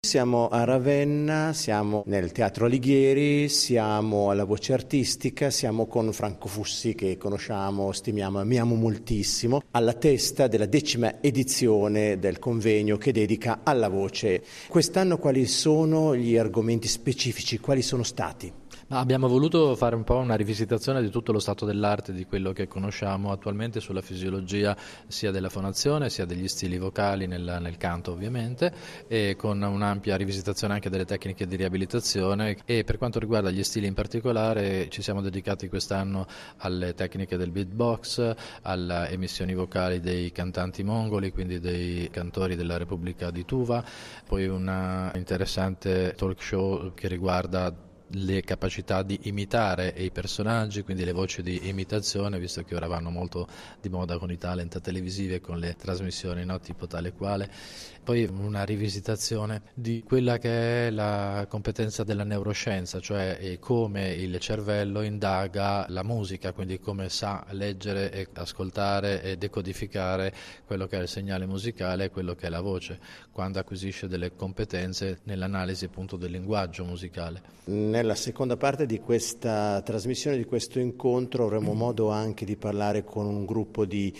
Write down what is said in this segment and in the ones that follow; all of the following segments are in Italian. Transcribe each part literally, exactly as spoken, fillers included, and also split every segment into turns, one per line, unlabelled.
Siamo a Ravenna, siamo nel Teatro Alighieri, siamo alla Voce Artistica, siamo con Franco Fussi che conosciamo, stimiamo, amiamo moltissimo, alla testa della decima edizione del convegno che dedica alla voce. Quest'anno quali sono gli argomenti specifici, quali sono stati?
Abbiamo voluto fare un po' una rivisitazione di tutto lo stato dell'arte, di quello che conosciamo attualmente sulla fisiologia sia della fonazione sia degli stili vocali nel, nel canto ovviamente, e con un'ampia rivisitazione anche delle tecniche di riabilitazione. E per quanto riguarda gli stili in particolare ci siamo dedicati quest'anno alle tecniche del beatbox, alle emissioni vocali dei cantanti mongoli, quindi dei cantori della Repubblica di Tuva, poi una interessante talk show che riguarda le capacità di imitare i personaggi, quindi le voci di imitazione, visto che ora vanno molto di moda con i talent televisivi e con le trasmissioni, no? Tipo tale e quale. Poi una rivisitazione di quella che è la competenza della neuroscienza, cioè come il cervello indaga la musica, quindi come sa leggere e ascoltare e decodificare quello che è il segnale musicale e quello che è la voce, quando acquisisce delle competenze nell'analisi appunto del linguaggio musicale.
Nella seconda parte di questa trasmissione, di questo incontro, avremo modo anche di parlare con un gruppo di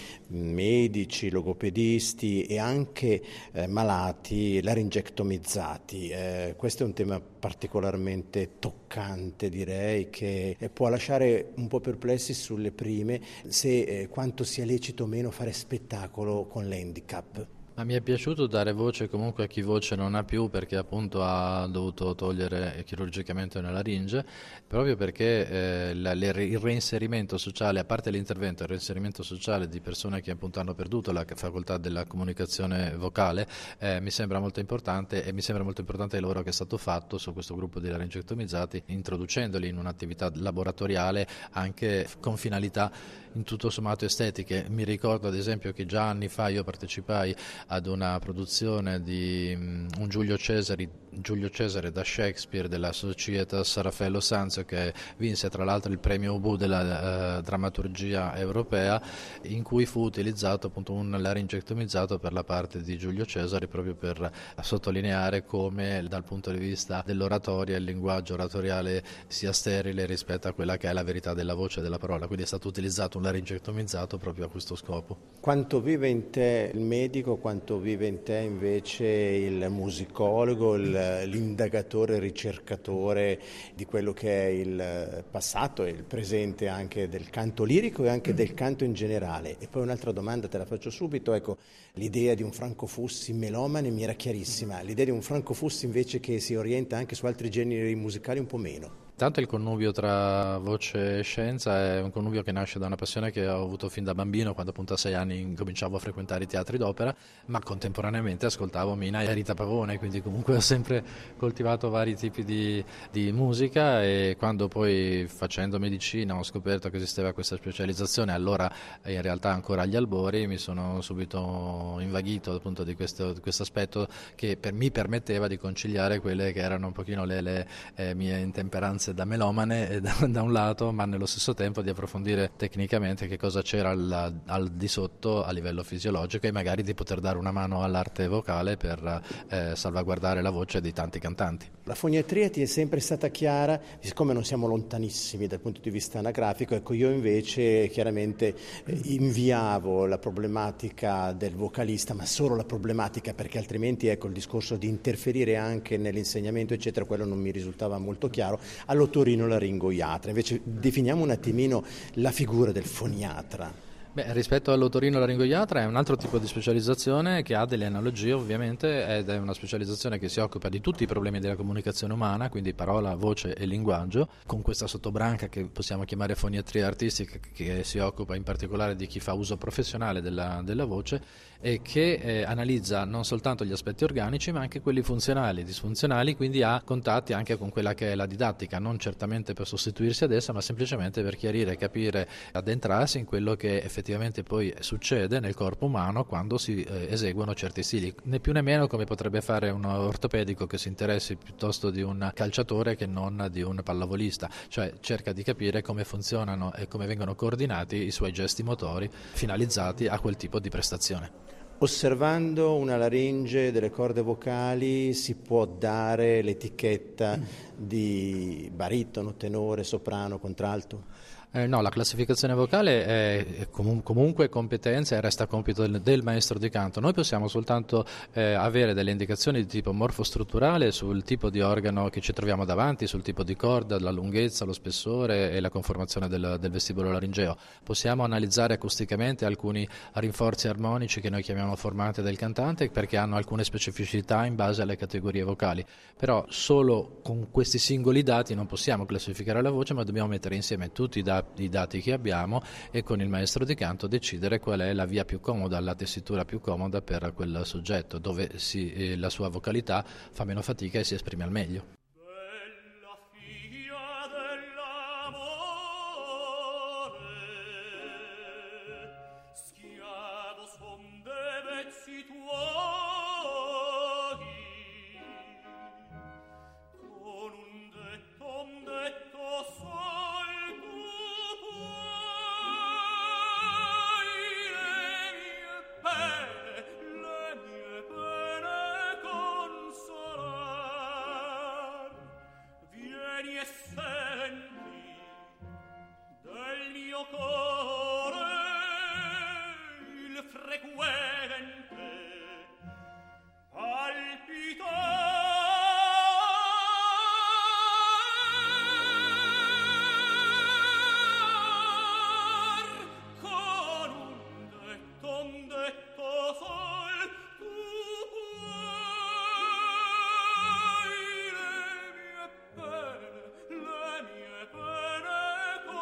medici, logopedisti e anche eh, malati laringectomizzati. Eh, questo è un tema particolarmente toccante, direi, che può lasciare un po' perplessi sulle prime se eh, quanto sia lecito o meno fare spettacolo con l'handicap.
Ma mi è piaciuto dare voce comunque a chi voce non ha più, perché appunto ha dovuto togliere chirurgicamente una laringe, proprio perché eh, la, le, il reinserimento sociale, a parte l'intervento, il reinserimento sociale di persone che appunto hanno perduto la facoltà della comunicazione vocale eh, mi sembra molto importante, e mi sembra molto importante il lavoro che è stato fatto su questo gruppo di laringectomizzati, introducendoli in un'attività laboratoriale anche con finalità in tutto sommato estetiche. Mi ricordo ad esempio che già anni fa io partecipai ad una produzione di um, un Giulio Cesare, Giulio Cesare da Shakespeare della Societas Raffaello Sanzio, che vinse tra l'altro il premio Ubu della uh, drammaturgia europea, in cui fu utilizzato appunto un laringectomizzato per la parte di Giulio Cesare, proprio per sottolineare come dal punto di vista dell'oratoria il linguaggio oratoriale sia sterile rispetto a quella che è la verità della voce e della parola, quindi è stato utilizzato un laringectomizzato proprio a questo scopo.
Quanto vive in te il medico, quanto vive in te invece il musicologo, il, l'indagatore, il ricercatore di quello che è il passato e il presente anche del canto lirico e anche del canto in generale? E poi un'altra domanda te la faccio subito, ecco, l'idea di un Franco Fussi melomane mi era chiarissima, l'idea di un Franco Fussi invece che si orienta anche su altri generi musicali un po' meno.
Tanto il connubio tra voce e scienza è un connubio che nasce da una passione che ho avuto fin da bambino, quando appunto a sei anni cominciavo a frequentare i teatri d'opera, ma contemporaneamente ascoltavo Mina e Rita Pavone, quindi comunque ho sempre coltivato vari tipi di, di musica, e quando poi facendo medicina ho scoperto che esisteva questa specializzazione, allora in realtà ancora agli albori, mi sono subito invaghito appunto di questo, di questo aspetto che per, mi permetteva di conciliare quelle che erano un pochino le, le eh, mie intemperanze da melomane da, da un lato, ma nello stesso tempo di approfondire tecnicamente che cosa c'era al, al di sotto a livello fisiologico, e magari di poter dare una mano all'arte vocale per eh, salvaguardare la voce di tanti cantanti.
La foniatria ti è sempre stata chiara, siccome non siamo lontanissimi dal punto di vista anagrafico, ecco, io invece chiaramente eh, inviavo la problematica del vocalista, ma solo la problematica, perché altrimenti ecco il discorso di interferire anche nell'insegnamento eccetera, quello non mi risultava molto chiaro. All'otorino-laringoiatra, invece definiamo un attimino la figura del foniatra.
Beh, rispetto all'otorino-laringoiatra è un altro tipo di specializzazione che ha delle analogie ovviamente, ed è una specializzazione che si occupa di tutti i problemi della comunicazione umana, quindi parola, voce e linguaggio, con questa sottobranca che possiamo chiamare foniatria artistica, che si occupa in particolare di chi fa uso professionale della, della voce, e che eh, analizza non soltanto gli aspetti organici ma anche quelli funzionali, disfunzionali, quindi ha contatti anche con quella che è la didattica, non certamente per sostituirsi ad essa, ma semplicemente per chiarire, capire, addentrarsi in quello che effettivamente poi succede nel corpo umano quando si eh, eseguono certi stili, né più né meno come potrebbe fare un ortopedico che si interessi piuttosto di un calciatore che non di un pallavolista, cioè cerca di capire come funzionano e come vengono coordinati i suoi gesti motori finalizzati a quel tipo di prestazione.
osservando una laringe delle corde vocali si può dare l'etichetta di baritono, tenore, soprano, contralto?
Eh, no, la classificazione vocale è, è comun- comunque competenza e resta compito del, del maestro di canto. Noi possiamo soltanto eh, avere delle indicazioni di tipo morfostrutturale sul tipo di organo che ci troviamo davanti, sul tipo di corda, la lunghezza, lo spessore e la conformazione del, del vestibolo laringeo. Possiamo analizzare acusticamente alcuni rinforzi armonici che noi chiamiamo formante del cantante perché hanno alcune specificità in base alle categorie vocali, però solo con questi singoli dati non possiamo classificare la voce, ma dobbiamo mettere insieme tutti i dati i dati che abbiamo e con il maestro di canto decidere qual è la via più comoda, la tessitura più comoda per quel soggetto, dove si, eh, la sua vocalità fa meno fatica e si esprime al meglio.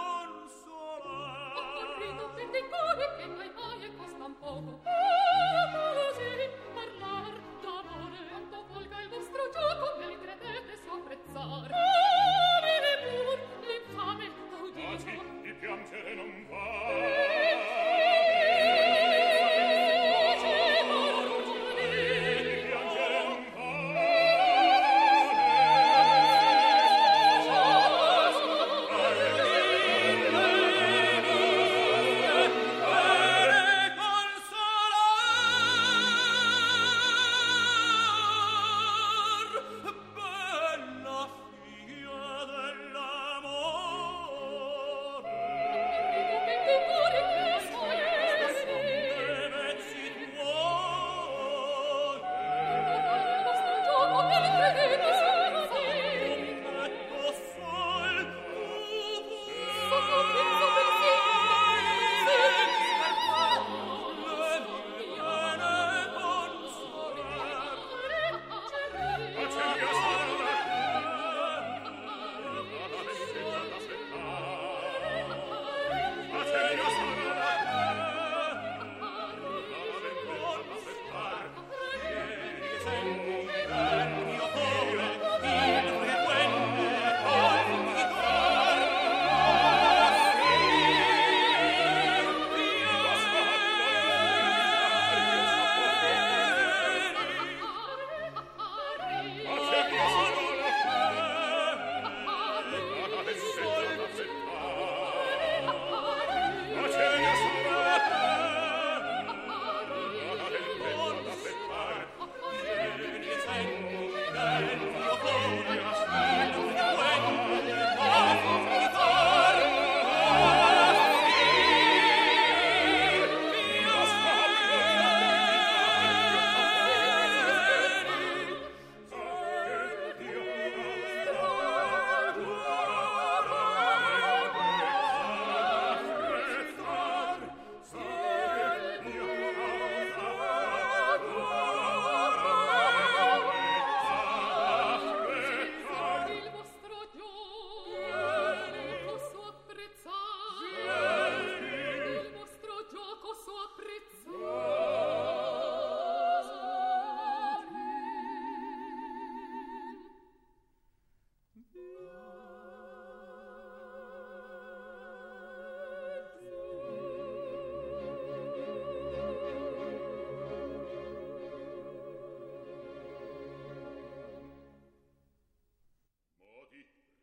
Che noi hai e costa un poco.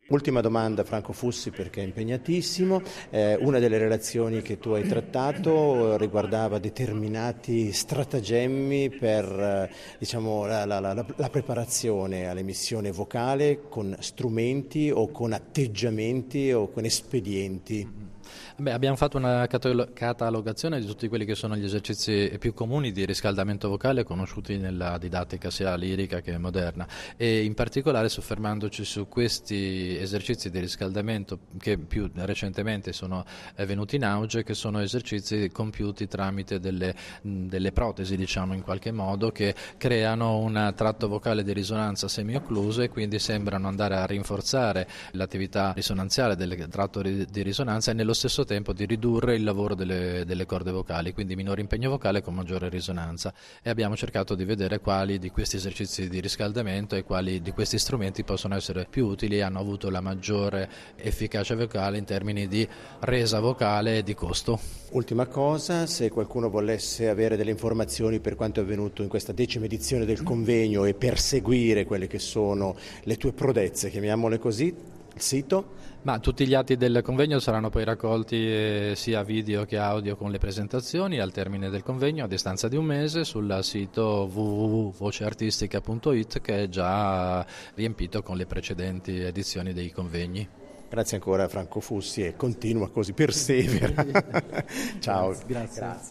Ultima domanda, Franco Fussi, perché è impegnatissimo. Eh, una delle relazioni che tu hai trattato riguardava determinati stratagemmi per eh, diciamo, la, la, la, la preparazione all'emissione vocale con strumenti o con atteggiamenti o con espedienti.
Beh, abbiamo fatto una catalogazione di tutti quelli che sono gli esercizi più comuni di riscaldamento vocale conosciuti nella didattica sia lirica che moderna, e in particolare soffermandoci su questi esercizi di riscaldamento che più recentemente sono venuti in auge, che sono esercizi compiuti tramite delle, delle protesi, diciamo in qualche modo, che creano un tratto vocale di risonanza semi-occluso e quindi sembrano andare a rinforzare l'attività risonanziale del tratto di risonanza e nello stesso tempo di ridurre il lavoro delle, delle corde vocali, quindi minore impegno vocale con maggiore risonanza, e abbiamo cercato di vedere quali di questi esercizi di riscaldamento e quali di questi strumenti possono essere più utili e hanno avuto la maggiore efficacia vocale in termini di resa vocale e di costo.
Ultima cosa, se qualcuno volesse avere delle informazioni per quanto è avvenuto in questa decima edizione del convegno e perseguire quelle che sono le tue prodezze, chiamiamole così, il sito?
Ma tutti gli atti del convegno saranno poi raccolti eh, sia video che audio con le presentazioni al termine del convegno a distanza di un mese sul sito w w w punto voce artistica punto i t, che è già riempito con le precedenti edizioni dei convegni.
Grazie ancora Franco Fussi e continua così, persevera. Ciao.
Grazie. Grazie.
Grazie.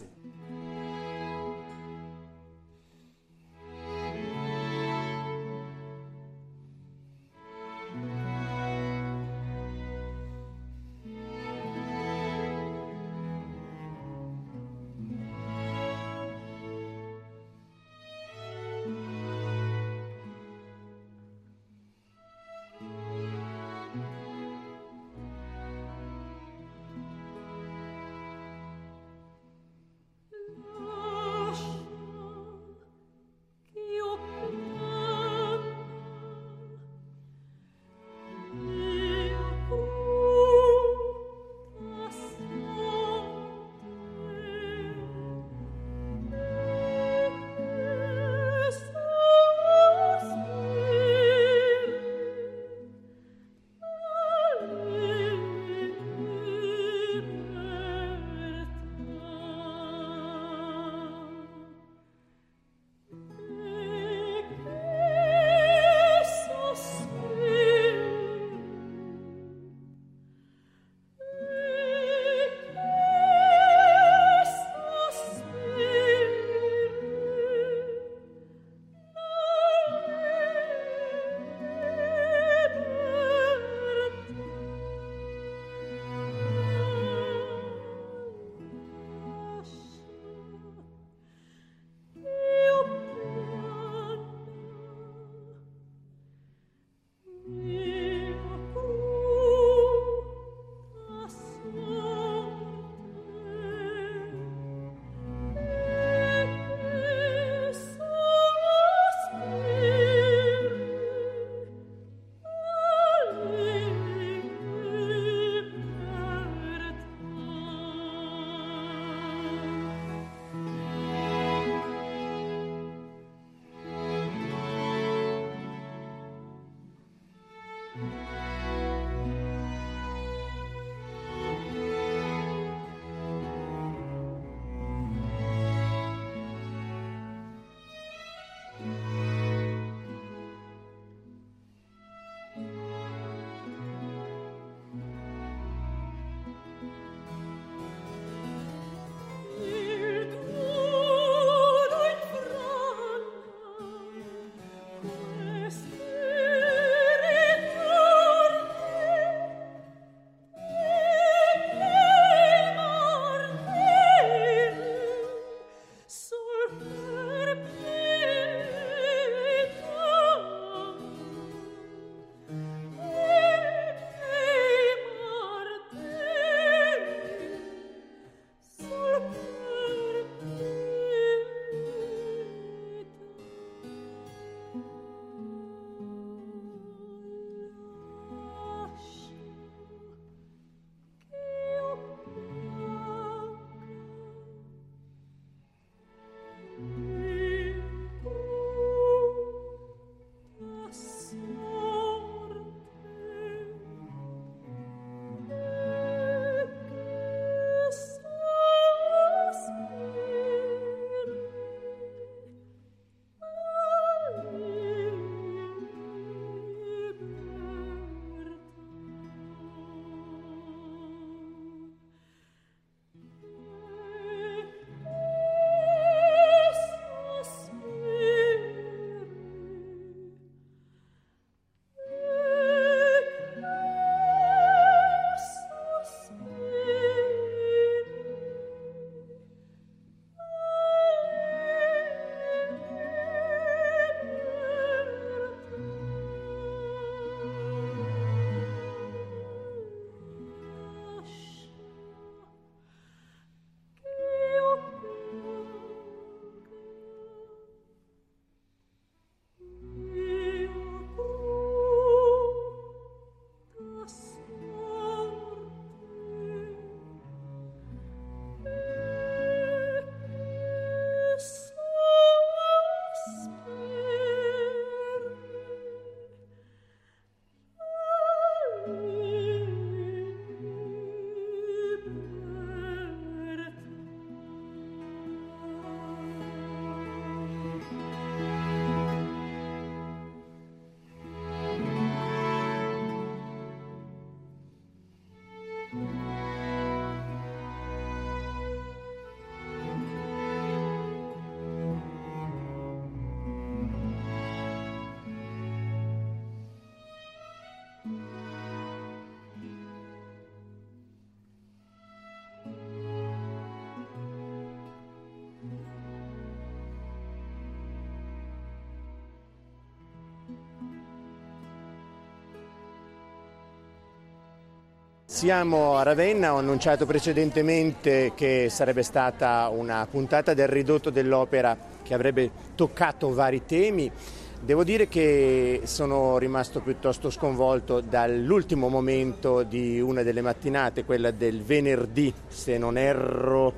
Siamo a Ravenna, ho annunciato precedentemente che sarebbe stata una puntata del ridotto dell'opera che avrebbe toccato vari temi. Devo dire che sono rimasto piuttosto sconvolto dall'ultimo momento di una delle mattinate, quella del venerdì, se non erro,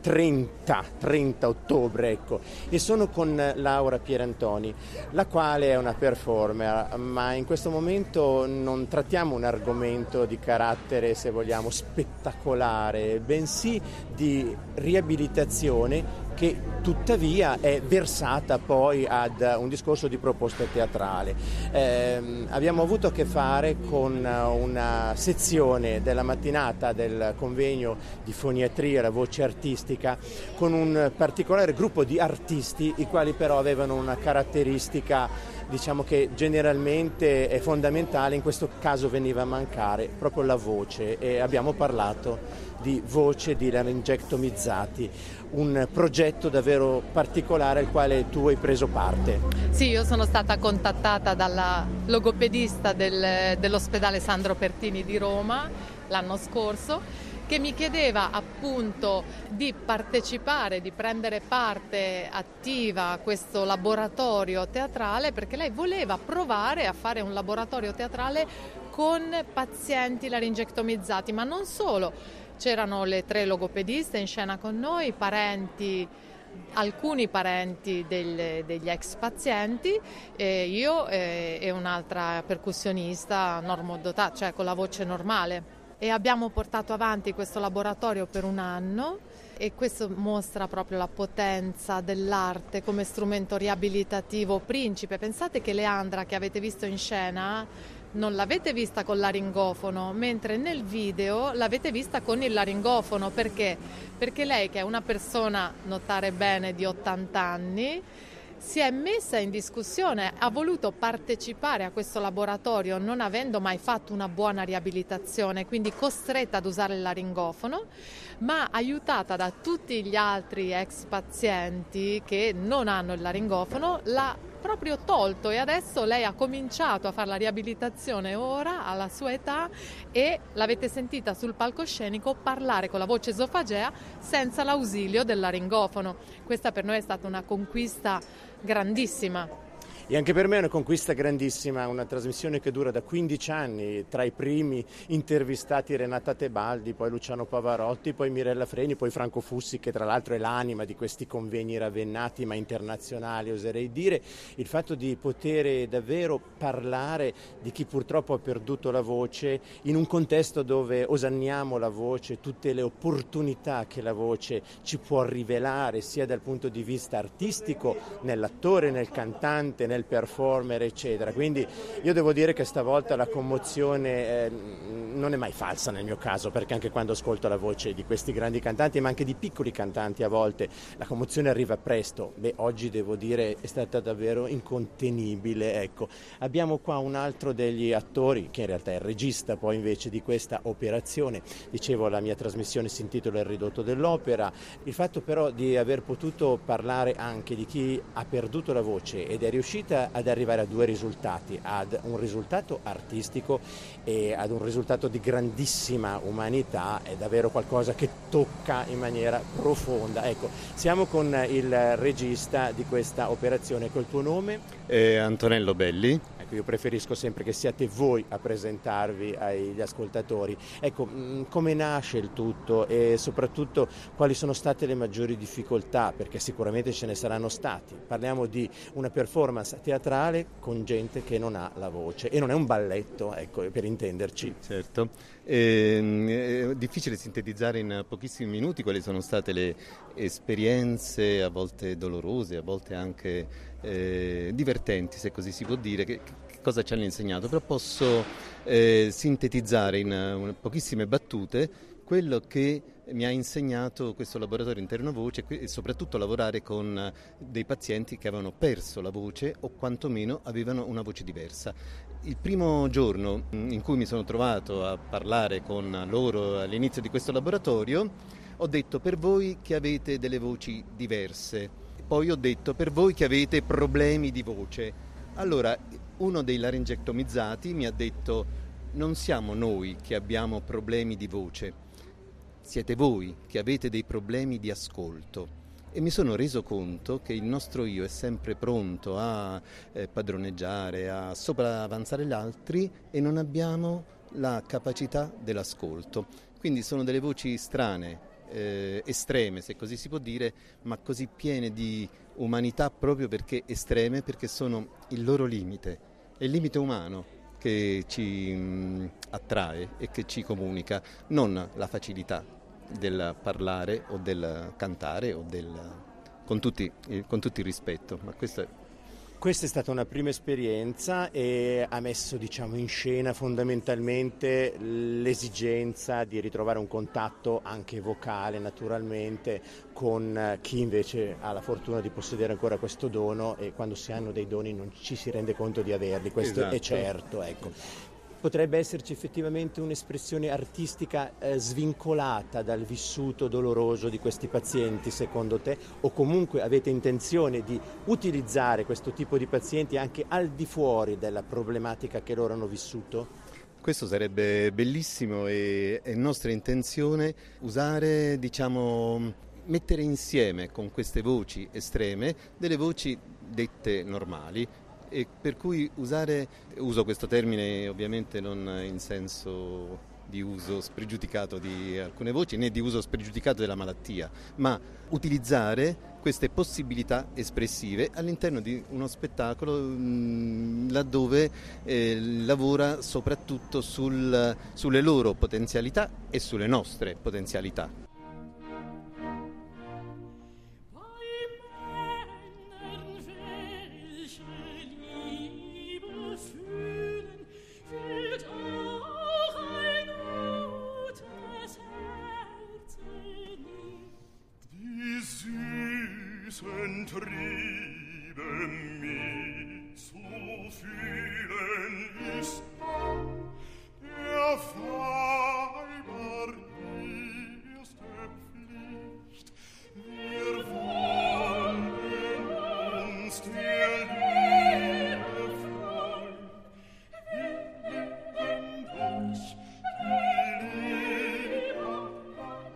trenta ottobre, ecco. E sono con Laura Pierantoni, la quale è una performer, ma in questo momento non trattiamo un argomento di carattere, se vogliamo, spettacolare, bensì di riabilitazione, che tuttavia è versata poi ad un discorso di proposta teatrale. Eh, abbiamo avuto a che fare con una sezione della mattinata del convegno di foniatria, la voce artistica, con un particolare gruppo di artisti, i quali però avevano una caratteristica, diciamo, che generalmente è fondamentale, in questo caso veniva a mancare proprio la voce, e abbiamo parlato di voce di laringectomizzati, un progetto davvero particolare al quale tu hai preso parte.
Sì, io sono stata contattata dalla logopedista del, dell'ospedale Sandro Pertini di Roma l'anno scorso, che mi chiedeva appunto di partecipare, di prendere parte attiva a questo laboratorio teatrale, perché lei voleva provare a fare un laboratorio teatrale con pazienti laringectomizzati, ma non solo. C'erano le tre logopediste in scena con noi, parenti, alcuni parenti del, degli ex pazienti, e io e, e un'altra percussionista normodotata, cioè con la voce normale. E abbiamo portato avanti questo laboratorio per un anno, e questo mostra proprio la potenza dell'arte come strumento riabilitativo principe. Pensate che Leandra, che avete visto in scena, non l'avete vista con laringofono, mentre nel video l'avete vista con il laringofono. Perché? Perché lei, che è una persona, notare bene, di ottanta anni, si è messa in discussione, ha voluto partecipare a questo laboratorio non avendo mai fatto una buona riabilitazione, quindi costretta ad usare il laringofono, ma aiutata da tutti gli altri ex pazienti che non hanno il laringofono, l'ha proprio tolto, e adesso lei ha cominciato a fare la riabilitazione ora, alla sua età, e l'avete sentita sul palcoscenico parlare con la voce esofagea senza l'ausilio del laringofono. Questa per noi è stata una conquista grandissima.
E anche per me è una conquista grandissima, una trasmissione che dura da quindici anni, tra i primi intervistati Renata Tebaldi, poi Luciano Pavarotti, poi Mirella Freni, poi Franco Fussi, che tra l'altro è l'anima di questi convegni ravennati ma internazionali, oserei dire. Il fatto di poter davvero parlare di chi purtroppo ha perduto la voce in un contesto dove osanniamo la voce, tutte le opportunità che la voce ci può rivelare, sia dal punto di vista artistico, nell'attore, nel cantante, nel performer, eccetera. Quindi io devo dire che stavolta la commozione eh, non è mai falsa nel mio caso, perché anche quando ascolto la voce di questi grandi cantanti, ma anche di piccoli cantanti, a volte la commozione arriva presto. Beh, oggi devo dire è stata davvero incontenibile. Ecco, abbiamo qua un altro degli attori, che in realtà è il regista poi invece di questa operazione. Dicevo, la mia trasmissione si intitola Il ridotto dell'opera. Il fatto però di aver potuto parlare anche di chi ha perduto la voce ed è riuscito ad arrivare a due risultati, ad un risultato artistico e ad un risultato di grandissima umanità, è davvero qualcosa che tocca in maniera profonda. Ecco, siamo con il regista di questa operazione. Col tuo nome?
Eh, Antonello Belli.
Ecco, io preferisco sempre che siate voi a presentarvi agli ascoltatori. Ecco, come nasce il tutto e soprattutto quali sono state le maggiori difficoltà, perché sicuramente ce ne saranno stati. Parliamo di una performance teatrale con gente che non ha la voce, e non è un balletto, ecco, per intenderci.
Certo, è, è difficile sintetizzare in pochissimi minuti quali sono state le esperienze, a volte dolorose, a volte anche eh, divertenti, se così si può dire, che, che cosa ci hanno insegnato, però posso eh, sintetizzare in uh, pochissime battute quello che mi ha insegnato questo laboratorio interno voce, e soprattutto lavorare con dei pazienti che avevano perso la voce o quantomeno avevano una voce diversa. Il primo giorno in cui mi sono trovato a parlare con loro all'inizio di questo laboratorio, ho detto: per voi che avete delle voci diverse, poi ho detto: per voi che avete problemi di voce. Allora uno dei laringectomizzati mi ha detto: non siamo noi che abbiamo problemi di voce, siete voi che avete dei problemi di ascolto. E mi sono reso conto che il nostro io è sempre pronto a eh, padroneggiare, a sopravanzare gli altri e non abbiamo la capacità dell'ascolto. Quindi sono delle voci strane, eh, estreme se così si può dire, ma così piene di umanità proprio perché estreme, perché sono il loro limite, è il limite umano che ci mh, attrae e che ci comunica, non la facilità del parlare o del cantare o del con tutti, con tutto il rispetto, ma questo è...
Questa è stata una prima esperienza e ha messo, diciamo, in scena fondamentalmente l'esigenza di ritrovare un contatto anche vocale naturalmente con chi invece ha la fortuna di possedere ancora questo dono, e quando si hanno dei doni non ci si rende conto di averli, questo
esatto.
È certo, ecco. Potrebbe esserci effettivamente un'espressione artistica eh, svincolata dal vissuto doloroso di questi pazienti, secondo te? O comunque avete intenzione di utilizzare questo tipo di pazienti anche al di fuori della problematica che loro hanno vissuto?
Questo sarebbe bellissimo e è nostra intenzione usare, diciamo, mettere insieme con queste voci estreme delle voci dette normali. E per cui usare, uso questo termine ovviamente non in senso di uso spregiudicato di alcune voci né di uso spregiudicato della malattia, ma utilizzare queste possibilità espressive all'interno di uno spettacolo mh, laddove eh, lavora soprattutto sul, sulle loro potenzialità e sulle nostre potenzialità.
Trieben mich zu fühlen ist der Weiber erste Pflicht. Wir wollen uns der Liebe freuen, willen durch die Liebe allein.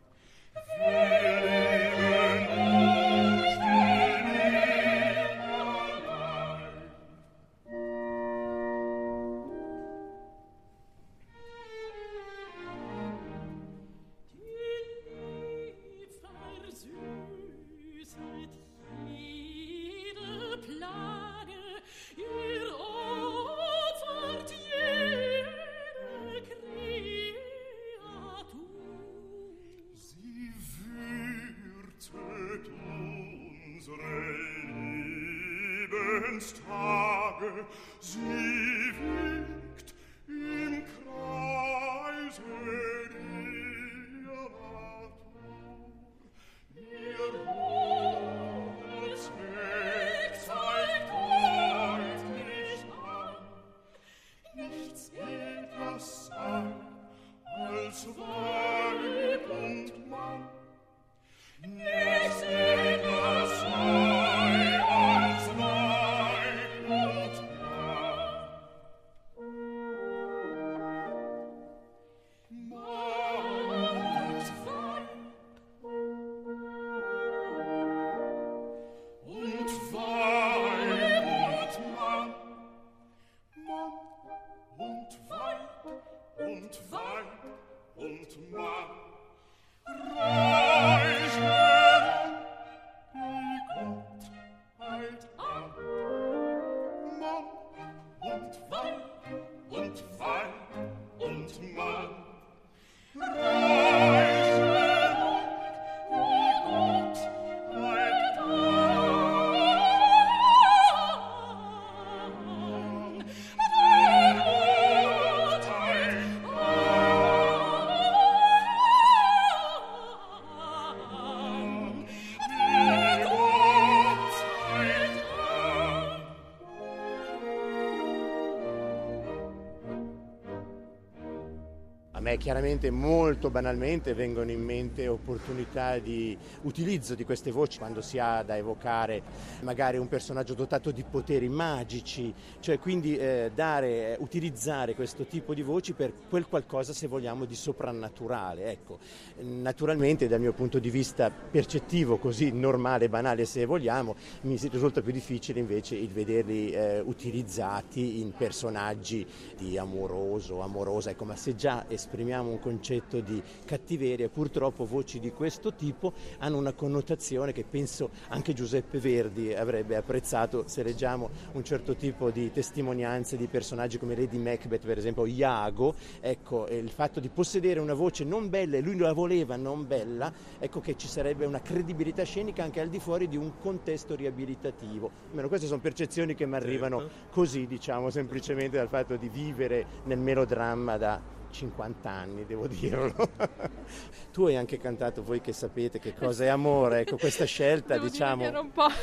Tage, sie wiegt im Kreise ihrer Natur. Ihr hohes Wegzeug deutlich an, nichts edles sei als Weib und Mann, nichts edles sei als Weib und Mann. Mann und Weib und Weib und Mann, Mann und Weib und Weib und Mann, reichen die Gottheit an. Mann und Weib und Weib und Mann, reichen die Gottheit an. Die Gottheit an. Die Gottheit an.
A me chiaramente molto banalmente vengono in mente opportunità di utilizzo di queste voci quando si ha da evocare magari un personaggio dotato di poteri magici, cioè quindi eh, dare, utilizzare questo tipo di voci per quel qualcosa, se vogliamo, di soprannaturale. Ecco, naturalmente dal mio punto di vista percettivo, così normale, banale se vogliamo, mi risulta più difficile invece il vederli eh, utilizzati in personaggi di amoroso, amorosa, ecco, ma se già esprimiamo un concetto di cattiveria, purtroppo voci di questo tipo hanno una connotazione che penso anche Giuseppe Verdi avrebbe apprezzato se leggiamo un certo tipo di testimonianze di personaggi come Lady Macbeth, per esempio Iago. Ecco, il fatto di possedere una voce non bella, e lui la voleva non bella, ecco che ci sarebbe una credibilità scenica anche al di fuori di un contesto riabilitativo. Almeno queste sono percezioni che mi arrivano certo. Così, diciamo, semplicemente dal fatto di vivere nel melodramma da cinquanta anni, devo dirlo. Tu hai anche cantato Voi che sapete che cosa è amore, ecco, questa scelta, devo diciamo...
Dire che ero un po',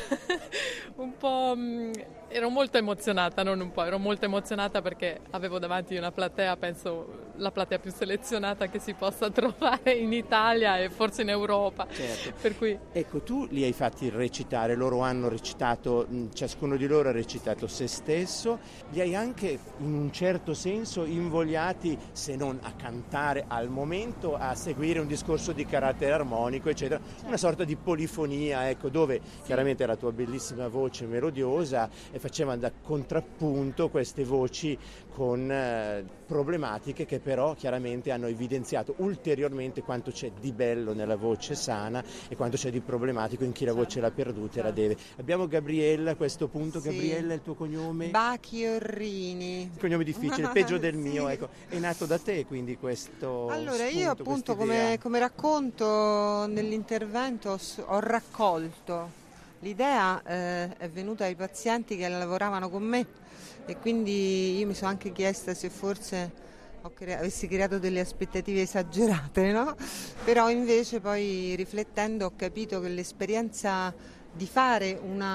un po' ero molto emozionata, non un po', ero molto emozionata perché avevo davanti una platea, penso la platea più selezionata che si possa trovare in Italia e forse in Europa.
Certo.
Per cui...
Ecco, tu li hai fatti recitare, loro hanno recitato, ciascuno di loro ha recitato se stesso, li hai anche in un certo senso invogliati, se non a cantare al momento, a seguire un discorso di carattere armonico, eccetera, una sorta di polifonia, ecco, dove sì. Chiaramente la tua bellissima voce melodiosa e faceva da contrappunto queste voci con eh, problematiche che però chiaramente hanno evidenziato ulteriormente quanto c'è di bello nella voce sana e quanto c'è di problematico in chi la voce l'ha perduta e la deve. Abbiamo Gabriella a questo punto. Sì. Gabriella, il tuo cognome?
Bacchiorrini.
Cognome difficile, peggio del mio, sì. Ecco, è nato da te quindi questo
Allora
spunto,
io appunto come, come racconto nell'intervento ho, ho raccolto l'idea, eh, è venuta ai pazienti che lavoravano con me e quindi io mi sono anche chiesta se forse ho crea- avessi creato delle aspettative esagerate, no? Però invece poi riflettendo ho capito che l'esperienza di fare una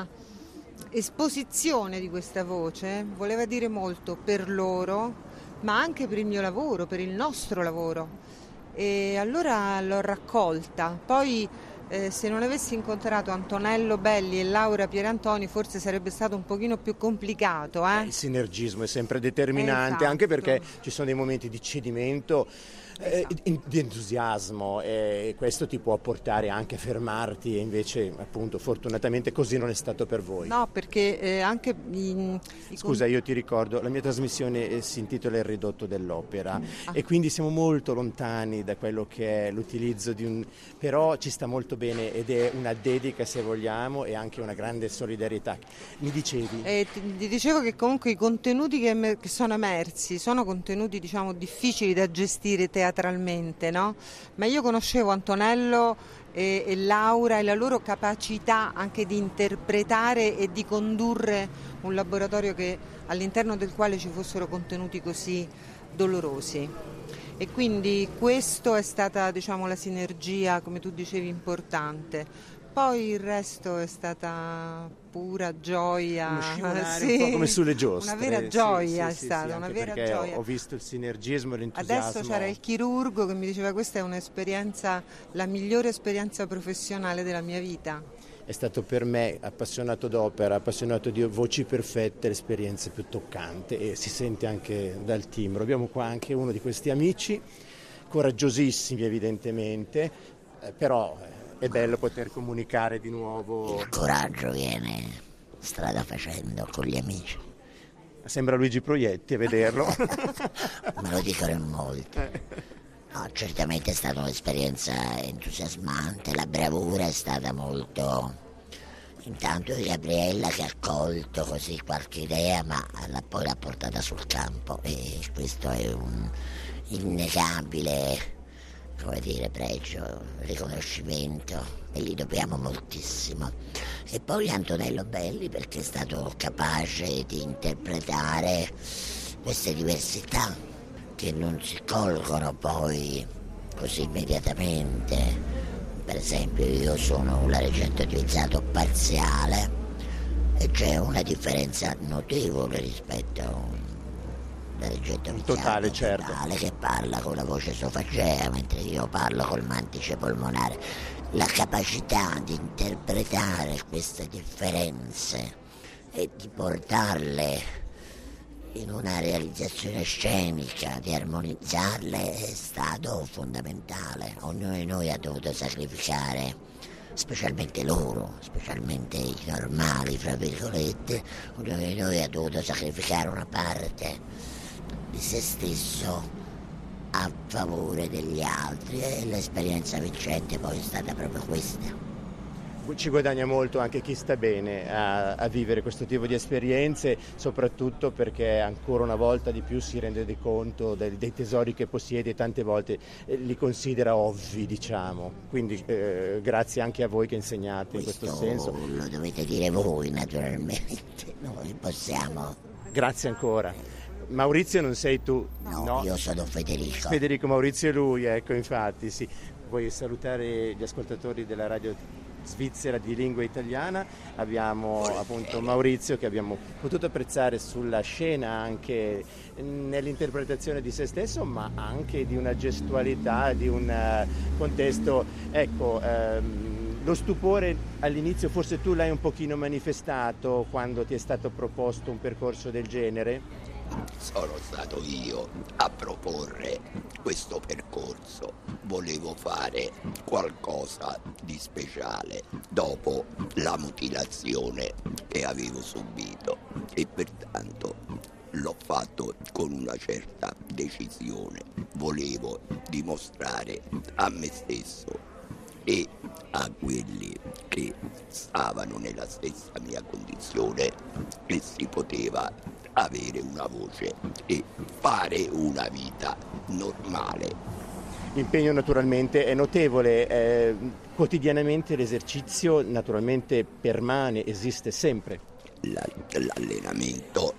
esposizione di questa voce voleva dire molto per loro, ma anche per il mio lavoro, per il nostro lavoro. E allora l'ho raccolta. Poi eh, se non avessi incontrato Antonello Belli e Laura Pierantoni forse sarebbe stato un pochino più complicato. Eh?
Il sinergismo è sempre determinante, esatto. Anche perché ci sono dei momenti di cedimento, esatto. eh, di entusiasmo, e questo ti può portare anche a fermarti e invece appunto fortunatamente così non è stato per voi.
No, perché eh, anche in,
Scusa, io ti ricordo, la mia trasmissione eh, si intitola Il ridotto dell'opera ah. e quindi siamo molto lontani da quello che è l'utilizzo di un... però ci sta molto bene ed è una dedica, se vogliamo, e anche una grande solidarietà. Mi dicevi?
Eh, ti, ti dicevo che comunque i contenuti che, emer- che sono emersi sono contenuti, diciamo, difficili da gestire teatralmente, no? Ma io conoscevo Antonello e, e Laura e la loro capacità anche di interpretare e di condurre un laboratorio che, all'interno del quale ci fossero contenuti così dolorosi. E quindi questo è stata, diciamo, la sinergia, come tu dicevi, importante. Poi il resto è stata pura gioia,
sì, un po' come sulle giostre.
Una vera gioia,
sì,
è
sì,
stata,
sì,
una
vera
gioia.
Ho visto il sinergismo e l'entusiasmo.
Adesso c'era il chirurgo che mi diceva questa è un'esperienza, la migliore esperienza professionale della mia vita.
È stato per me, appassionato d'opera, appassionato di voci perfette, l'esperienza più toccante e si sente anche dal timbro. Abbiamo qua anche uno di questi amici, coraggiosissimi evidentemente, eh, però è bello poter comunicare di nuovo.
Il coraggio viene strada facendo con gli amici.
Sembra Luigi Proietti a vederlo.
Me lo dicono in molti. No, certamente è stata un'esperienza entusiasmante, la bravura è stata molto... Intanto Gabriella che ha colto così qualche idea, ma l'ha, poi l'ha portata sul campo e questo è un innegabile, come dire, pregio, riconoscimento e gli dobbiamo moltissimo. E poi Antonello Belli perché è stato capace di interpretare queste diversità che non si colgono poi così immediatamente. Per esempio io sono un laringente utilizzato parziale e c'è una differenza notevole rispetto a sorta di getto viziato
Totale, certo.
totale, che parla con la voce esofagea mentre io parlo col mantice polmonare. La capacità di interpretare queste differenze e di portarle in una realizzazione scenica, di armonizzarle, è stato fondamentale. Ognuno di noi ha dovuto sacrificare, specialmente loro, specialmente i normali, fra virgolette, ognuno di noi ha dovuto sacrificare una parte di se stesso a favore degli altri, e l'esperienza vincente poi è stata proprio questa.
Ci guadagna molto anche chi sta bene a, a vivere questo tipo di esperienze, soprattutto perché ancora una volta di più si rende di conto dei, dei tesori che possiede, e tante volte eh, li considera ovvi, diciamo. Quindi eh, grazie anche a voi che insegnate
Questo
in questo senso.
lo dovete dire voi, naturalmente, noi possiamo...
Grazie ancora. Maurizio non sei tu?
No, io sono Federico.
Federico Maurizio è lui, ecco, infatti, sì. Vuoi salutare gli ascoltatori della radio svizzera di lingua italiana? Abbiamo appunto Maurizio, che abbiamo potuto apprezzare sulla scena anche nell'interpretazione di se stesso, ma anche di una gestualità, di un uh, contesto, ecco, ehm, lo stupore all'inizio forse tu l'hai un pochino manifestato quando ti è stato proposto un percorso del genere?
Sono stato io a proporre questo percorso, volevo fare qualcosa di speciale dopo la mutilazione che avevo subito e pertanto l'ho fatto con una certa decisione. Volevo dimostrare a me stesso e a quelli che stavano nella stessa mia condizione che si poteva avere una voce e fare una vita normale.
L'impegno naturalmente è notevole, eh, quotidianamente l'esercizio naturalmente permane, esiste sempre.
La, l'allenamento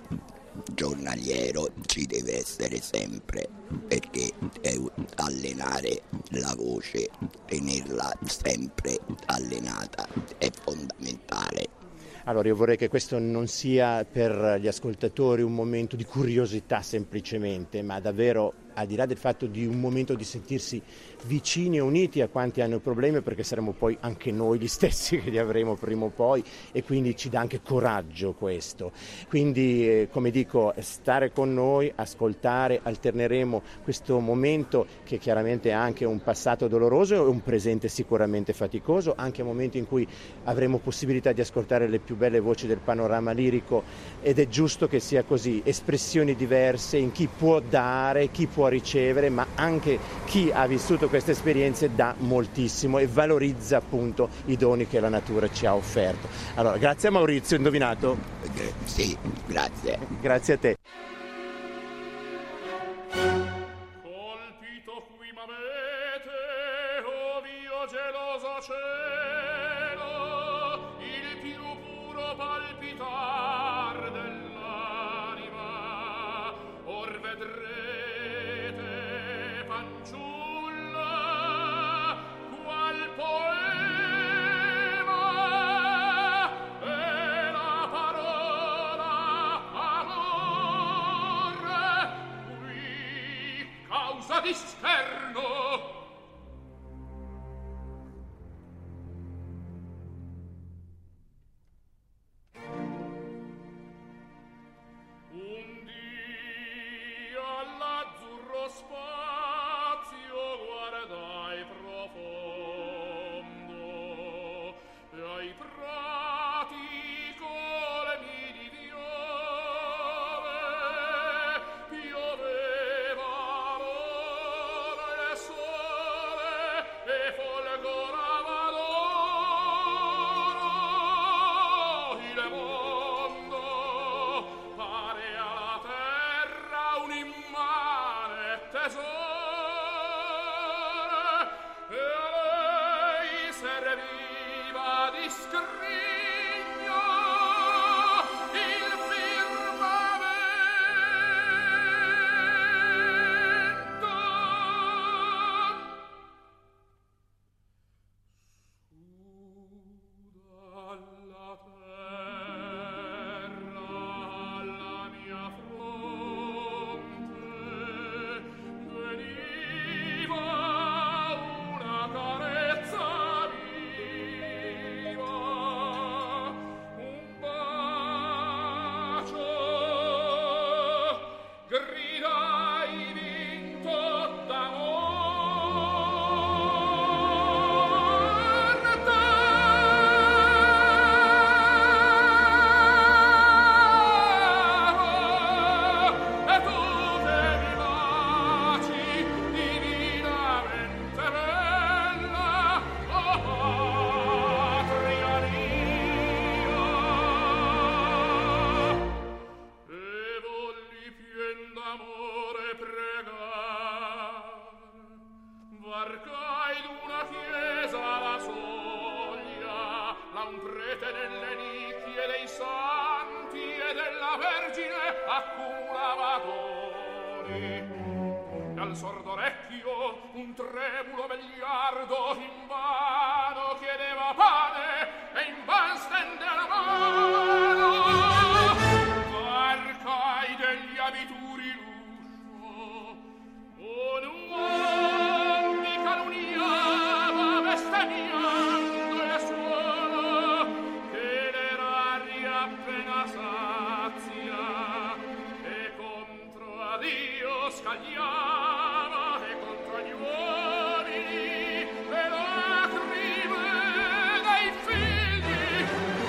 giornaliero ci deve essere sempre, perché è allenare la voce, tenerla sempre allenata è fondamentale.
Allora io vorrei che questo non sia per gli ascoltatori un momento di curiosità semplicemente, ma davvero, al di là del fatto di un momento di sentirsi vicini e uniti a quanti hanno problemi, perché saremo poi anche noi gli stessi che li avremo prima o poi, e quindi ci dà anche coraggio questo. Quindi eh, come dico, stare con noi, ascoltare, alterneremo questo momento che chiaramente ha anche un passato doloroso e un presente sicuramente faticoso, anche momenti in cui avremo possibilità di ascoltare le più belle voci del panorama lirico, ed è giusto che sia così, espressioni diverse in chi può dare, chi può ricevere, ma anche chi ha vissuto queste esperienze dà moltissimo e valorizza appunto i doni che la natura ci ha offerto. Allora, grazie a Maurizio, indovinato?
Eh, sì, grazie.
Grazie a te.
Colpito qui m'avete, o mio geloso cielo, il più puro palpitar dell'anima, or vedrete, fanciulla, qual poema e la parola amore, qui causa di scherno. Un dì all'azzurro spazio guardai profondo e ai prati colmi di viole pioveva l'ora e il sole e folgorava l'oro il mondo pare alla terra un immane tesoro e a lei serviva di scrigno il firmamento. Dalla terra alla mia fronte mani. Dal sordo orecchio un tremulo vegliardo invano chiedeva pane e invan stende la mano. Varcai degli abituri l'uscio, un uom mi calunniava bestemmiando e suono che l'eraria appena sazia e contro a Dio scagliava e contro gli uomini le lacrime dei figli.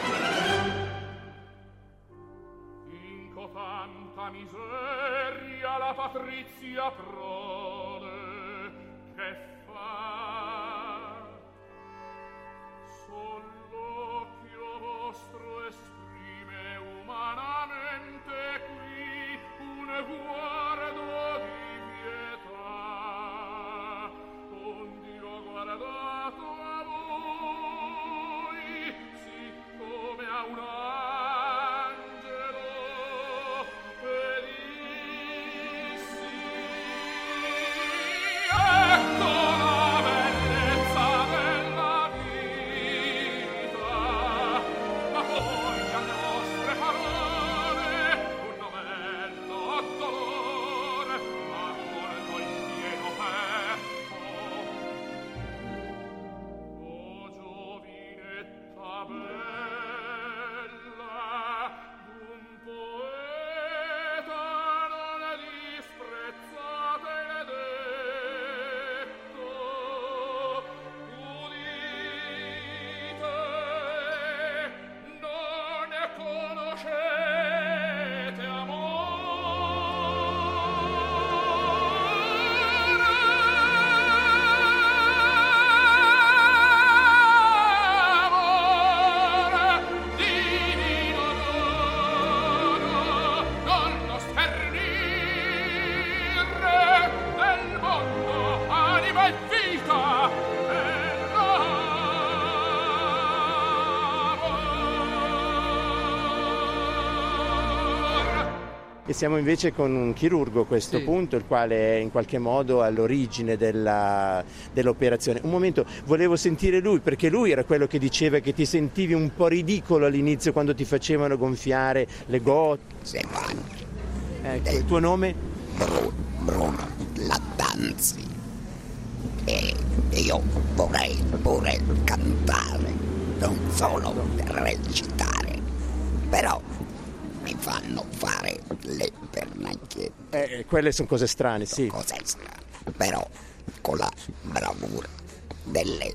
In cotanta miseria la patrizia prode che fa? Sol l'occhio vostro esprime umanamente qui un guardo di pietà. Ond'io ho guardato a voi siccome a un angelo e dissi ecco la bellezza della vita, ma poi alle vostre parole un novello dolore ha colto il pieno petto. O giovinetta bella, d'un poeta non disprezzate il detto. Udite, non ne conoscete amore, divino dono, non lo sternire del mondo, anima e vita e l'amor.
E siamo invece con un chirurgo a questo
Sì.
punto, il quale è in qualche modo all'origine della, dell'operazione. Un momento, volevo sentire lui, perché lui era quello che diceva che ti sentivi un po' ridicolo all'inizio quando ti facevano gonfiare le gote.
Stefano,
Ecco, il tuo nome?
Bruno, Bruno Lattanzi. E io vorrei pure cantare, non solo recitare, però mi fanno fare le pernacchiette,
Eh, quelle sono cose strane, sì.
cose strane, però con la bravura delle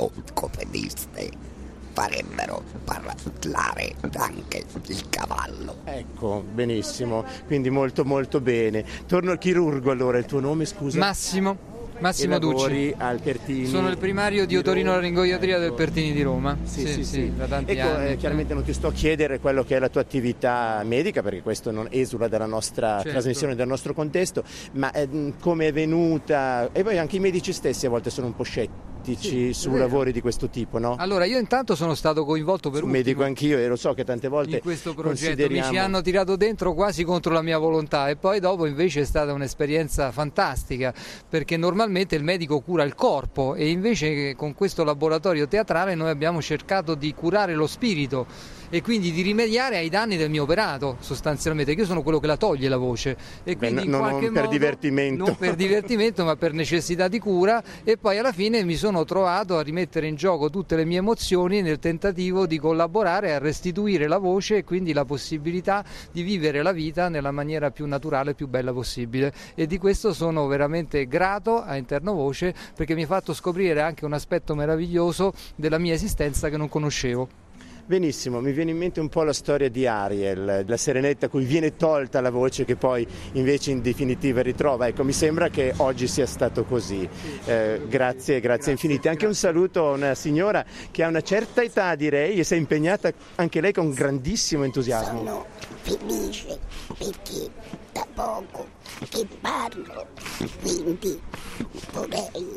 logopediste farebbero parlare anche il cavallo.
Ecco, benissimo, quindi molto molto bene. Torno al chirurgo allora, il tuo nome scusa?
Massimo, Massimo
E lavori
Ducci.
al Pertini.
Sono il primario di otorinolaringoiatria del Pertini di Roma.
Sì, sì, sì.
da tanti
Ecco,
anni.
eh, chiaramente non ti sto a chiedere quello che è la tua attività medica, perché questo non esula dalla nostra
Certo.
trasmissione, dal nostro contesto, ma eh, come è venuta, e poi anche i medici stessi a volte sono un po' scettici
Sì,
su
è vero.
lavori di questo tipo, no?
Allora, io intanto sono stato coinvolto per
Un
ultimo
medico anch'io e lo so che tante volte
in questo progetto, mi
consideriamo...
ci hanno tirato dentro quasi contro la mia volontà e poi dopo invece è stata un'esperienza fantastica, perché normalmente il medico cura il corpo e invece con questo laboratorio teatrale noi abbiamo cercato di curare lo spirito e quindi di rimediare ai danni del mio operato, sostanzialmente, che io sono quello che la toglie la voce e
Beh,
quindi
no-
in
non
qualche
per
modo,
divertimento.
non per divertimento ma per necessità di cura, e poi alla fine mi sono trovato a rimettere in gioco tutte le mie emozioni nel tentativo di collaborare a restituire la voce e quindi la possibilità di vivere la vita nella maniera più naturale e più bella possibile, e di questo sono veramente grato a Interno Voce, perché mi ha fatto scoprire anche un aspetto meraviglioso della mia esistenza che non conoscevo.
Benissimo, mi viene in mente un po' la storia di Ariel, la serenetta a cui viene tolta la voce che poi invece in definitiva ritrova. Ecco, mi sembra che oggi sia stato così. Eh, grazie, grazie infinite. Anche un saluto a una signora che ha una certa età, direi, e si è impegnata anche lei con grandissimo entusiasmo.
Sono felice perché da poco che parlo, quindi vorrei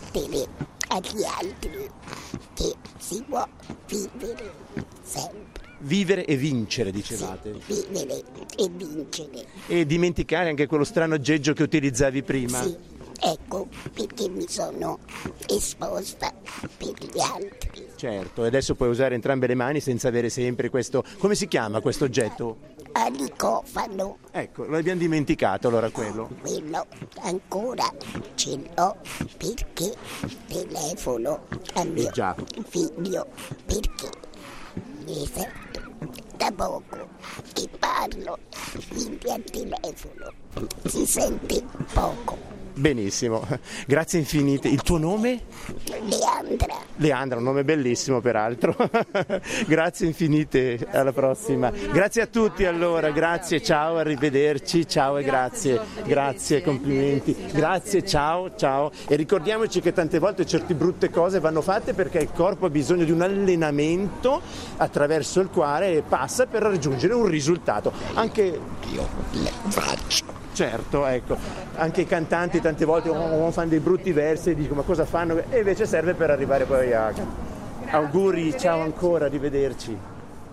trasmettere agli altri che si può vivere sempre
Vivere e vincere, dicevate.
Sì, vivere e vincere.
E dimenticare anche quello strano aggeggio che utilizzavi prima.
Sì, ecco, perché mi sono esposta per gli altri.
Certo, e adesso puoi usare entrambe le mani senza avere sempre questo... Come si chiama questo oggetto?
Alicofano.
Ecco, lo abbiamo dimenticato allora quello.
Quello ancora ce l'ho perché telefono a mio
già.
figlio, perché mi sento da poco che parlo, quindi al telefono si sente poco.
Benissimo, grazie infinite. Il tuo nome?
Leandra.
Leandra, un nome bellissimo peraltro. Grazie infinite, alla prossima. Grazie a tutti allora, grazie, ciao, arrivederci, ciao e grazie, grazie, complimenti, grazie, ciao, ciao. E ricordiamoci che tante volte certe brutte cose vanno fatte perché il corpo ha bisogno di un allenamento attraverso il quale passa per raggiungere un risultato. Anche
io le faccio.
Certo, ecco, anche i cantanti tante volte oh, fanno dei brutti versi e dicono ma cosa fanno? E invece serve per arrivare poi a... Auguri, ciao ancora, arrivederci.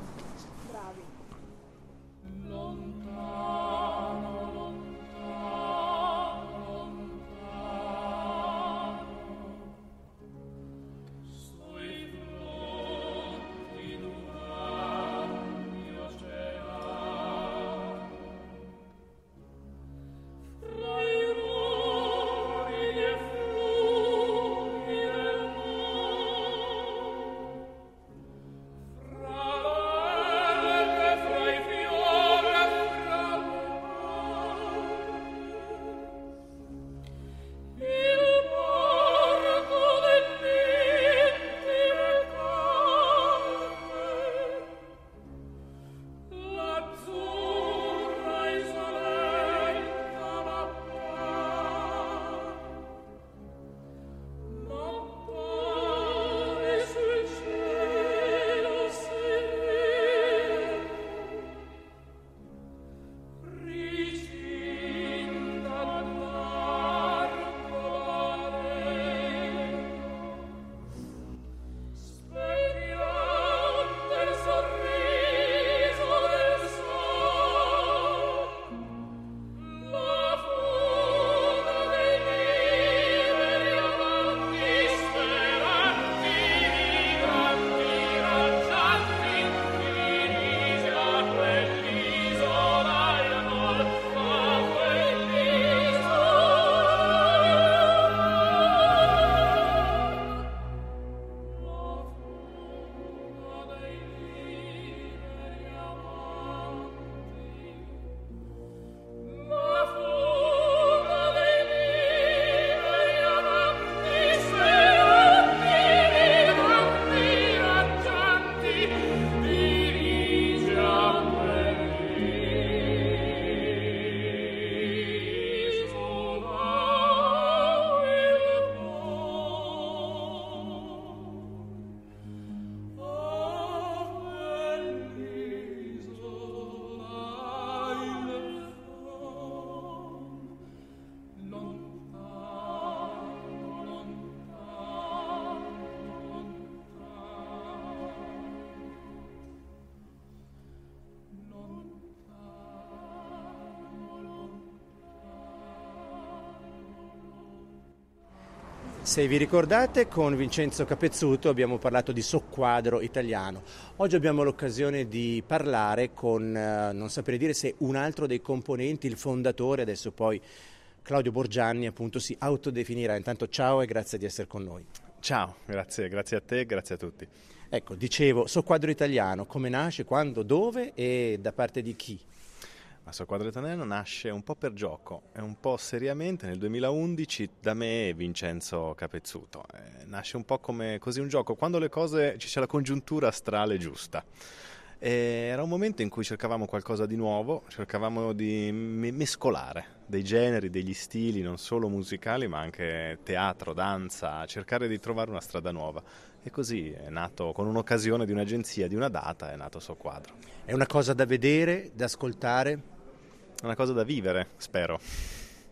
Se vi ricordate, con Vincenzo Capezzuto abbiamo parlato di soqquadro italiano. Oggi abbiamo l'occasione di parlare con, eh, non saprei dire se un altro dei componenti, il fondatore, adesso poi Claudio Borgianni appunto si autodefinirà. Intanto ciao e grazie di essere con noi.
Ciao, grazie, grazie a te e grazie a tutti.
Ecco, dicevo, soqquadro italiano, come nasce, quando, dove e da parte di chi?
Ma soqquadro italiano nasce un po' per gioco e un po' seriamente nel duemilaundici da me e Vincenzo Capezzuto. Eh, nasce un po' come così un gioco, quando le cose c'è la congiuntura astrale giusta. E era un momento in cui cercavamo qualcosa di nuovo, cercavamo di me- mescolare dei generi, degli stili, non solo musicali ma anche teatro, danza, cercare di trovare una strada nuova. E così è nato, con un'occasione di un'agenzia, di una data, è nato soqquadro.
È una cosa da vedere, da ascoltare?
È una cosa da vivere, spero.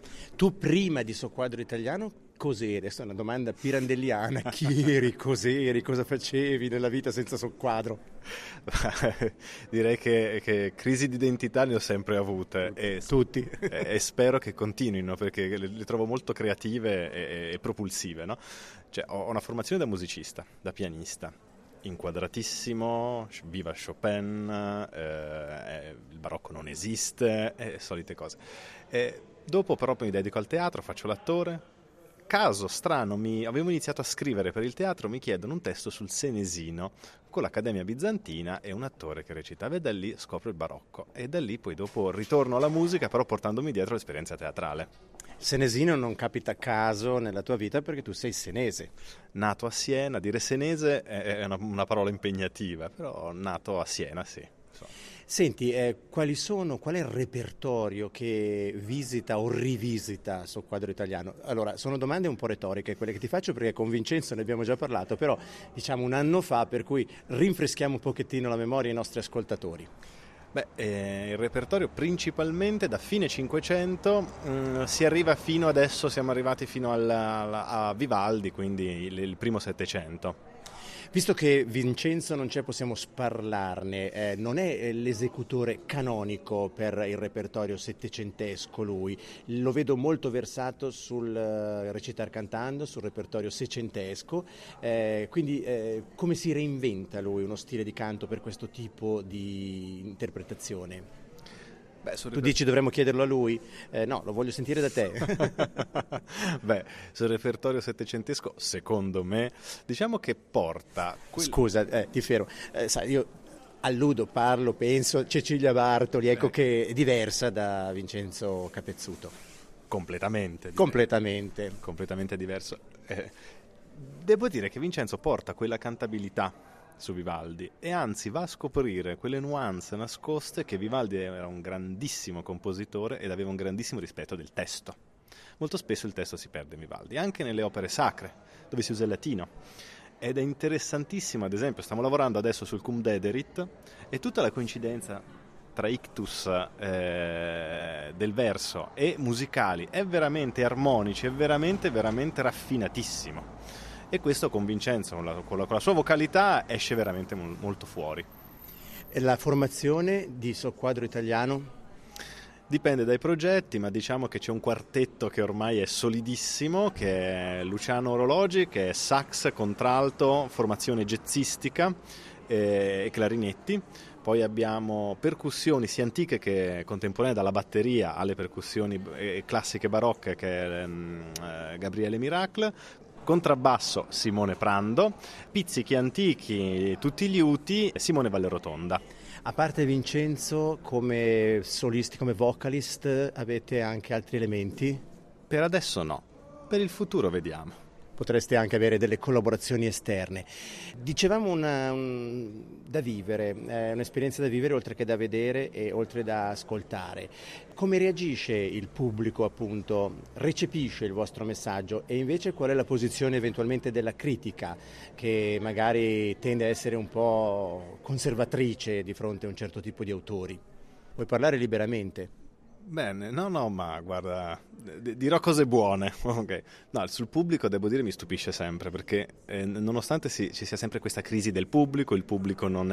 tu prima di Soqquadro Italiano cos'eri? Questa è una domanda pirandelliana. Chi eri? Cos'eri? Cosa facevi nella vita senza Soqquadro?
Direi che, che crisi di identità ne ho sempre avute. E,
Tutti.
E, e spero che continuino, perché le, le trovo molto creative e, e propulsive, no? Cioè, ho una formazione da musicista, da pianista, inquadratissimo, viva Chopin, eh, il barocco non esiste, e solite cose. E dopo però mi dedico al teatro, faccio l'attore. Caso strano, mi, avevo iniziato a scrivere per il teatro, mi chiedono un testo sul Senesino con l'Accademia Bizantina e un attore che recitava, e da lì scopro il barocco, e da lì poi dopo ritorno alla musica, però portandomi dietro l'esperienza teatrale.
Senesino non capita a caso nella tua vita, perché tu sei senese.
Nato a Siena, dire senese è una, una parola impegnativa, però nato a Siena, sì.
Senti, eh, quali sono, qual è il repertorio che visita o rivisita Soqquadro Italiano? Allora, sono domande un po' retoriche quelle che ti faccio, perché con Vincenzo ne abbiamo già parlato, però diciamo un anno fa, per cui rinfreschiamo un pochettino la memoria ai nostri ascoltatori.
Beh, eh, il repertorio principalmente da fine Cinquecento mh, si arriva fino adesso, siamo arrivati fino alla, alla, a Vivaldi, quindi il, il primo Settecento.
Visto che Vincenzo non c'è, possiamo sparlarne. Eh, non è l'esecutore canonico per il repertorio settecentesco lui, lo vedo molto versato sul uh, recitar cantando, sul repertorio seicentesco, eh, quindi eh, come si reinventa lui uno stile di canto per questo tipo di interpretazione? Beh, tu reper... dici dovremmo chiederlo a lui? Eh, no, lo voglio sentire da te.
Beh, sul repertorio settecentesco, secondo me, diciamo che porta... Quel...
Scusa, eh, ti fermo. Eh, sai, io alludo, parlo, penso, Cecilia Bartoli, ecco, eh. che è diversa da Vincenzo Capezzuto.
Completamente. Diverso.
Completamente.
Completamente diverso. Eh, devo dire che Vincenzo porta quella cantabilità su Vivaldi, e anzi va a scoprire quelle nuance nascoste, che Vivaldi era un grandissimo compositore ed aveva un grandissimo rispetto del testo. Molto spesso il testo si perde in Vivaldi, anche nelle opere sacre, dove si usa il latino. Ed è interessantissimo, ad esempio, stiamo lavorando adesso sul Cum Dederit, e tutta la coincidenza tra ictus eh, del verso e musicali è veramente armonici, è veramente, veramente raffinatissimo. E questo con Vincenzo, con la, con la, con la sua vocalità, esce veramente mo- molto fuori.
E la formazione di Soqquadro Italiano?
Dipende dai progetti, ma diciamo che c'è un quartetto che ormai è solidissimo, che è Luciano Orologi, che è sax, contralto, formazione jazzistica e, e clarinetti. Poi abbiamo percussioni sia antiche che contemporanee, dalla batteria alle percussioni eh, classiche barocche, che è eh, Gabriele Miracle. Contrabbasso Simone Prando, pizzichi antichi, tutti gli uti, Simone Vallerotonda.
A parte Vincenzo, come solisti, come vocalist, avete anche altri elementi?
Per adesso no, per il futuro vediamo.
Potreste anche avere delle collaborazioni esterne. Dicevamo una, un, da vivere, eh, un'esperienza da vivere oltre che da vedere e oltre da ascoltare. Come reagisce il pubblico, appunto? Recepisce il vostro messaggio? E invece qual è la posizione eventualmente della critica, che magari tende a essere un po' conservatrice di fronte a un certo tipo di autori? Puoi parlare liberamente.
Bene, no, no, ma guarda, d- dirò cose buone. Okay. No, sul pubblico devo dire mi stupisce sempre, perché eh, nonostante si, ci sia sempre questa crisi del pubblico, il pubblico non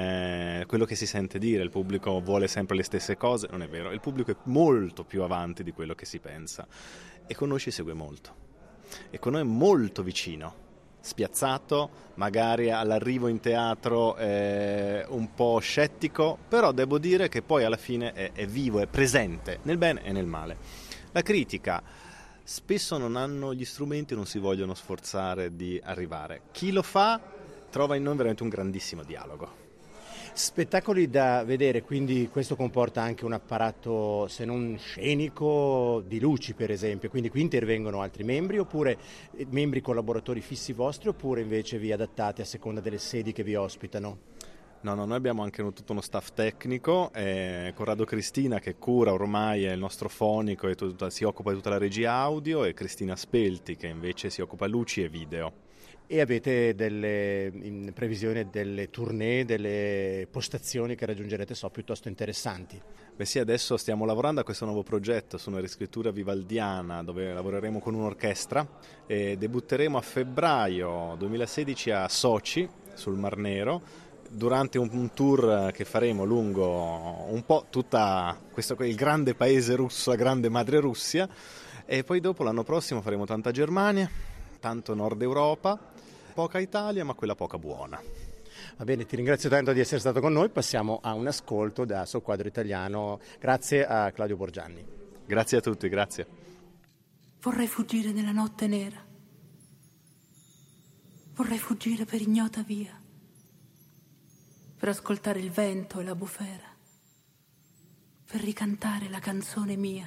è quello che si sente dire, il pubblico vuole sempre le stesse cose, non è vero, il pubblico è molto più avanti di quello che si pensa, e con noi ci segue molto, e con noi è molto vicino. Spiazzato, magari all'arrivo in teatro eh, un po' scettico, però devo dire che poi alla fine è, è vivo, è presente nel bene e nel male. La critica spesso non hanno gli strumenti, non si vogliono sforzare di arrivare. Chi lo fa trova in noi veramente un grandissimo dialogo.
Spettacoli da vedere, quindi questo comporta anche un apparato, se non scenico, di luci per esempio, quindi qui intervengono altri membri, oppure membri collaboratori fissi vostri, oppure invece vi adattate a seconda delle sedi che vi ospitano?
No, no, noi abbiamo anche tutto uno staff tecnico, eh, Corrado Cristina che cura ormai è il nostro fonico e tutta, si occupa di tutta la regia audio, e Cristina Spelti che invece si occupa luci e video.
E avete delle in previsione delle tournée, delle postazioni che raggiungerete, so, piuttosto interessanti?
Beh sì, adesso stiamo lavorando a questo nuovo progetto su una riscrittura vivaldiana dove lavoreremo con un'orchestra e debutteremo a febbraio duemilasedici a Sochi, sul Mar Nero, durante un, un tour che faremo lungo un po' tutta questo, il grande paese russo, la grande madre Russia, e poi dopo l'anno prossimo faremo tanta Germania, tanto Nord Europa, poca Italia, ma quella poca buona.
Va bene, ti ringrazio tanto di essere stato con noi, passiamo a un ascolto da Sottosquadro Italiano, grazie a Claudio Borgianni.
Grazie a tutti, grazie.
Vorrei fuggire nella notte nera, vorrei fuggire per ignota via, per ascoltare il vento e la bufera, per ricantare la canzone mia.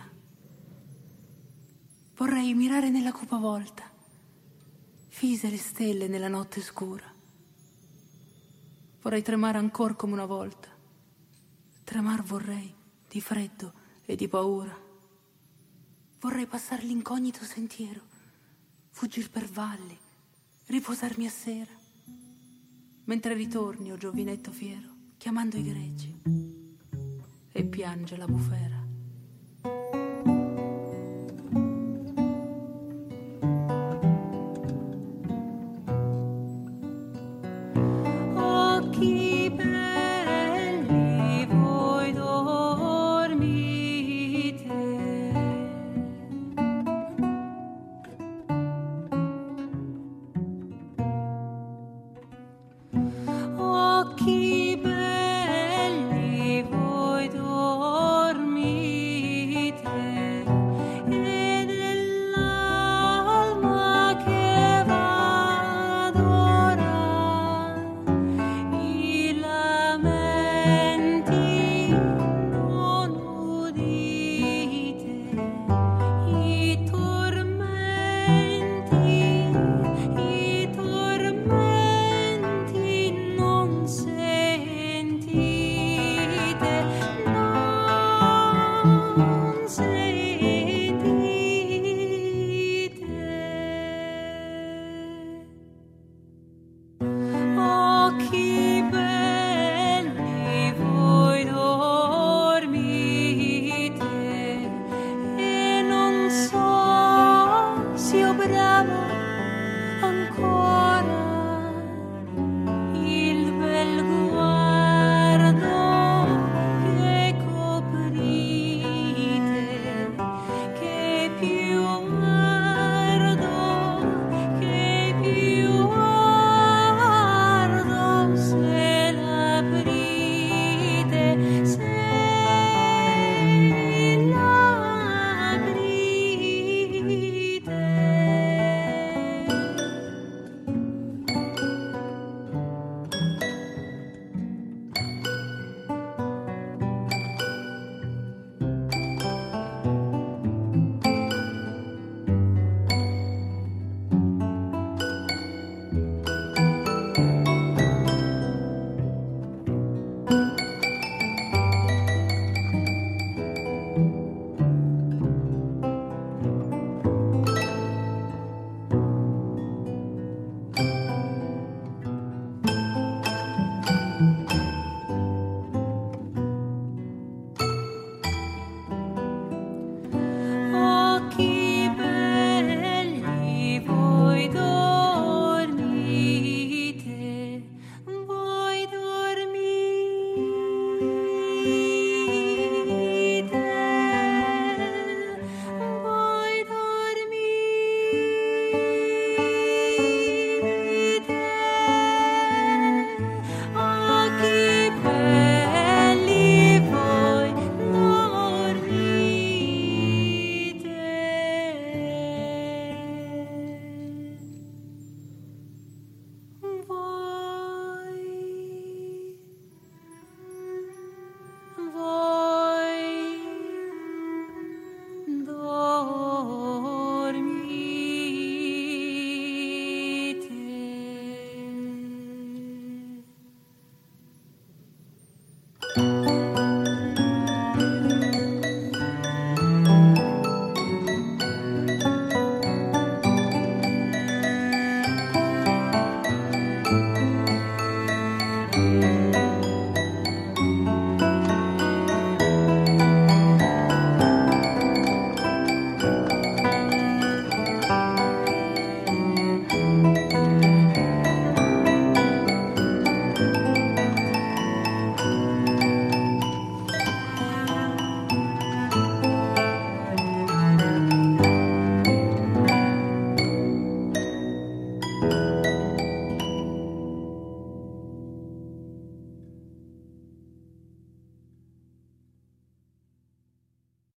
Vorrei mirare nella cupa volta, fise le stelle nella notte scura. Vorrei tremare ancor come una volta. Tremar vorrei di freddo e di paura. Vorrei passare l'incognito sentiero, fuggir per valli, riposarmi a sera, mentre ritorni, o giovinetto fiero, chiamando i greggi, e piange la bufera.